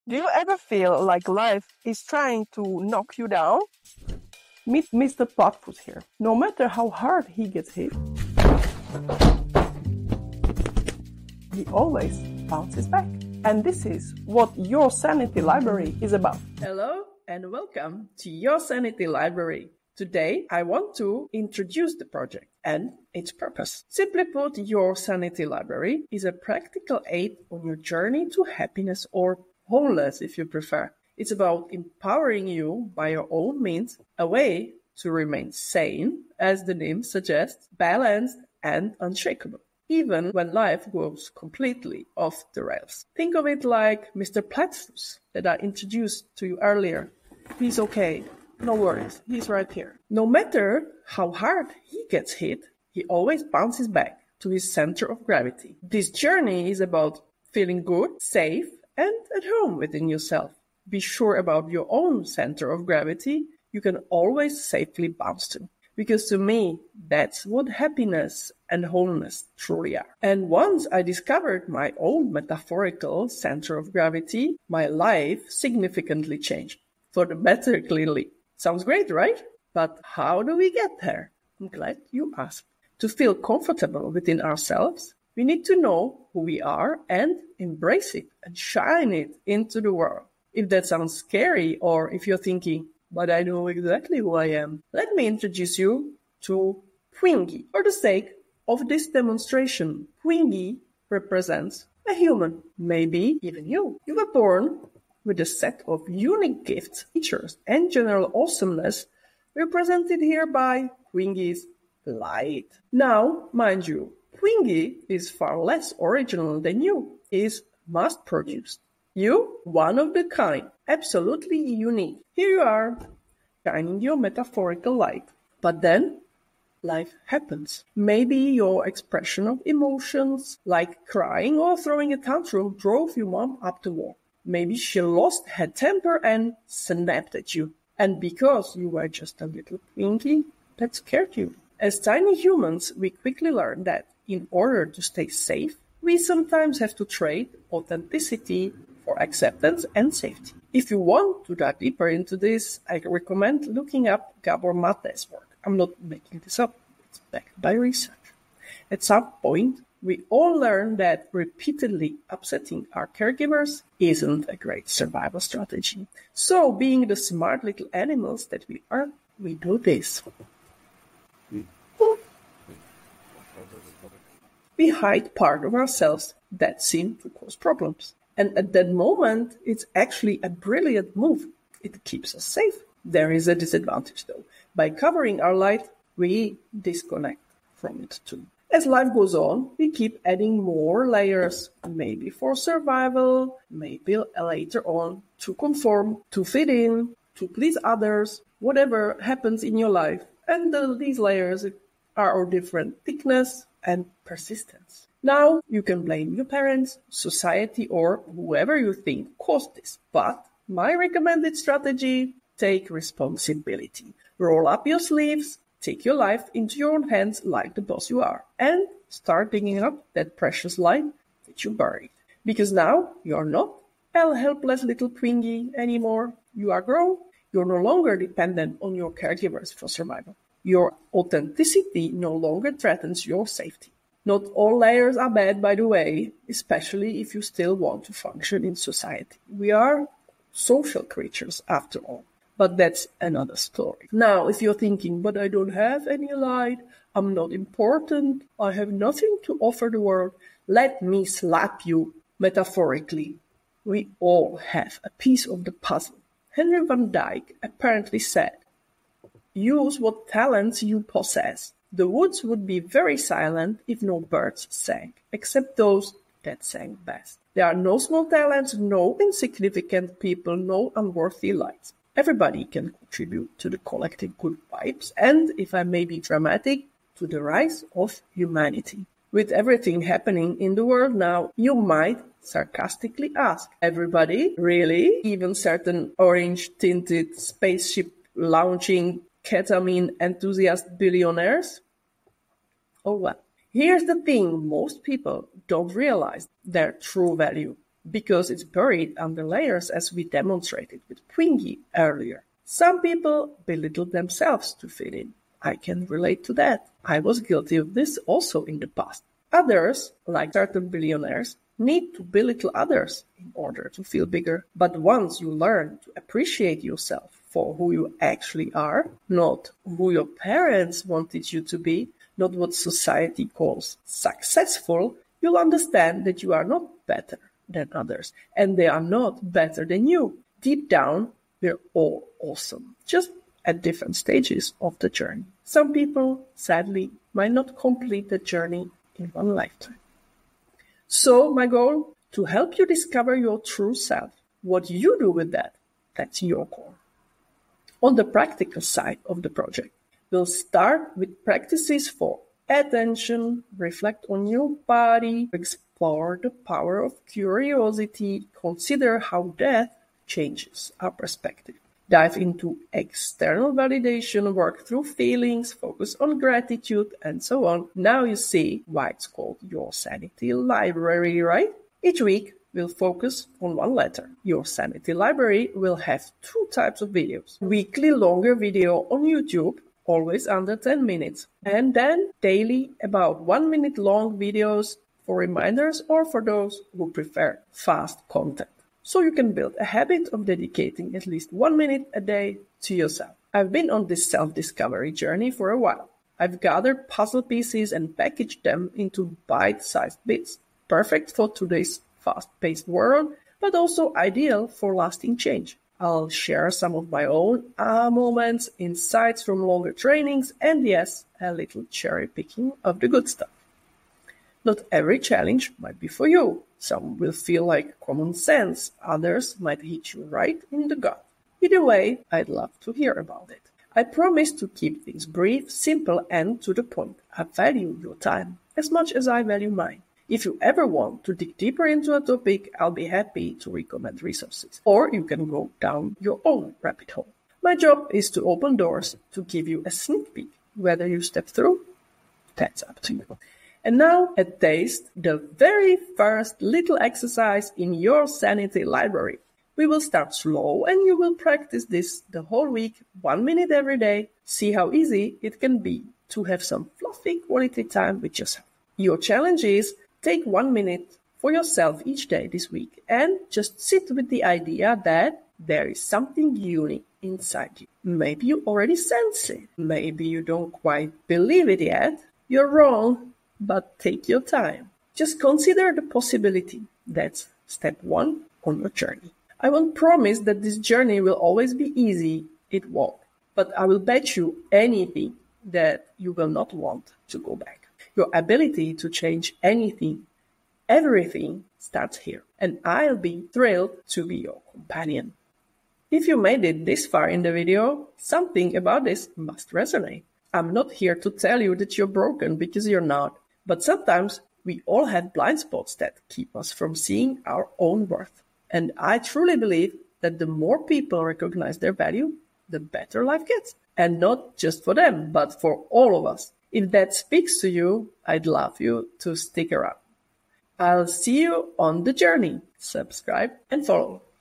Do you ever feel like life is trying to knock you down? Meet Mr. Platypus here. No matter how hard he gets hit, he always bounces back. And this is what Your Sanity Library is about. Hello and welcome to Your Sanity Library. Today, I want to introduce the project and its purpose. Simply put, Your Sanity Library is a practical aid on your journey to happiness or wholeness, if you prefer. It's about empowering you by your own means, a way to remain sane, as the name suggests, balanced and unshakable, even when life goes completely off the rails. Think of it like Mr. Platypus that I introduced to you earlier. He's okay. No worries. He's right here. No matter how hard he gets hit, he always bounces back to his center of gravity. This journey is about feeling good, safe, and at home within yourself. Be sure about your own center of gravity you can always safely bounce to. Because to me, that's what happiness and wholeness truly are. And once I discovered my own metaphorical center of gravity, my life significantly changed. For the better, clearly. Sounds great, right? But how do we get there? I'm glad you asked. To feel comfortable within ourselves, we need to know who we are and embrace it and shine it into the world. If that sounds scary, or if you're thinking, but I know exactly who I am, let me introduce you to Twingy. For the sake of this demonstration, Twingy represents a human, maybe even you. You were born with a set of unique gifts, features, and general awesomeness represented here by Twingy's light. Now, mind you, Twingy is far less original than you, is mass-produced. You, one of the kind, absolutely unique. Here you are, shining your metaphorical light. But then, life happens. Maybe your expression of emotions, like crying or throwing a tantrum, drove your mom up the wall. Maybe she lost her temper and snapped at you. And because you were just a little Twingy, that scared you. As tiny humans, we quickly learn that in order to stay safe, we sometimes have to trade authenticity for acceptance and safety. If you want to dive deeper into this, I recommend looking up Gabor Mate's work. I'm not making this up. It's backed by research. At some point, we all learn that repeatedly upsetting our caregivers isn't a great survival strategy. So, being the smart little animals that we are, we do this. We hide part of ourselves that seem to cause problems. And at that moment, it's actually a brilliant move. It keeps us safe. There is a disadvantage, though. By covering our light, we disconnect from it too. As life goes on, we keep adding more layers, maybe for survival, maybe later on to conform, to fit in, to please others, whatever happens in your life. And these layers are of different thickness and persistence. Now, you can blame your parents, society, or whoever you think caused this. But my recommended strategy, take responsibility. Roll up your sleeves, take your life into your own hands like the boss you are, and start digging up that precious light that you buried. Because now you're not a helpless little Twingy anymore. You are grown. You're no longer dependent on your caregivers for survival. Your authenticity no longer threatens your safety. Not all layers are bad, by the way, especially if you still want to function in society. We are social creatures, after all. But that's another story. Now, if you're thinking, but I don't have any light, I'm not important, I have nothing to offer the world, let me slap you metaphorically. We all have a piece of the puzzle. Henry van Dyke apparently said, use what talents you possess. The woods would be very silent if no birds sang, except those that sang best. There are no small talents, no insignificant people, no unworthy lights. Everybody can contribute to the collective good vibes and, if I may be dramatic, to the rise of humanity. With everything happening in the world now, you might sarcastically ask, everybody? Really? Even certain orange-tinted spaceship launching ketamine enthusiast billionaires? Oh well. Here's the thing, most people don't realize their true value. because it's buried under layers, as we demonstrated with Twinkie earlier. Some people belittle themselves to fit in. I can relate to that. I was guilty of this also in the past. Others, like certain billionaires, need to belittle others in order to feel bigger. But once you learn to appreciate yourself for who you actually are, not who your parents wanted you to be, not what society calls successful, you'll understand that you are not better than others, and they are not better than you. Deep down, we're all awesome, just at different stages of the journey. Some people, sadly, might not complete the journey in one lifetime. So my goal, to help you discover your true self. What you do with that, that's your call. On the practical side of the project, we'll start with practices for attention, reflect on your body, explore the power of curiosity, consider how death changes our perspective. Dive into external validation, work through feelings, focus on gratitude, and so on. Now you see why it's called Your Sanity Library, right? Each week, we'll focus on one letter. Your Sanity Library will have 2 types of videos. Weekly longer video on YouTube, always under 10 minutes. And then daily about 1 minute long videos for reminders or for those who prefer fast content. So you can build a habit of dedicating at least 1 minute a day to yourself. I've been on this self-discovery journey for a while. I've gathered puzzle pieces and packaged them into bite-sized bits, perfect for today's fast-paced world, but also ideal for lasting change. I'll share some of my own aha moments, insights from longer trainings, and yes, a little cherry picking of the good stuff. Not every challenge might be for you. Some will feel like common sense, others might hit you right in the gut. Either way, I'd love to hear about it. I promise to keep things brief, simple, and to the point. I value your time as much as I value mine. If you ever want to dig deeper into a topic, I'll be happy to recommend resources. Or you can go down your own rabbit hole. My job is to open doors, to give you a sneak peek. Whether you step through, that's up to you. And now, a taste, the very first little exercise in Your Sanity Library. We will start slow and you will practice this the whole week, 1 minute every day. See how easy it can be to have some fluffy quality time with yourself. Your challenge is take 1 minute for yourself each day this week and just sit with the idea that there is something unique inside you. Maybe you already sense it. Maybe you don't quite believe it yet. You're wrong. But take your time. Just consider the possibility. That's step 1 on your journey. I won't promise that this journey will always be easy. It won't. But I will bet you anything that you will not want to go back. Your ability to change anything, everything starts here. And I'll be thrilled to be your companion. If you made it this far in the video, something about this must resonate. I'm not here to tell you that you're broken, because you're not. But sometimes we all have blind spots that keep us from seeing our own worth. And I truly believe that the more people recognize their value, the better life gets. And not just for them, but for all of us. If that speaks to you, I'd love you to stick around. I'll see you on the journey. Subscribe and follow.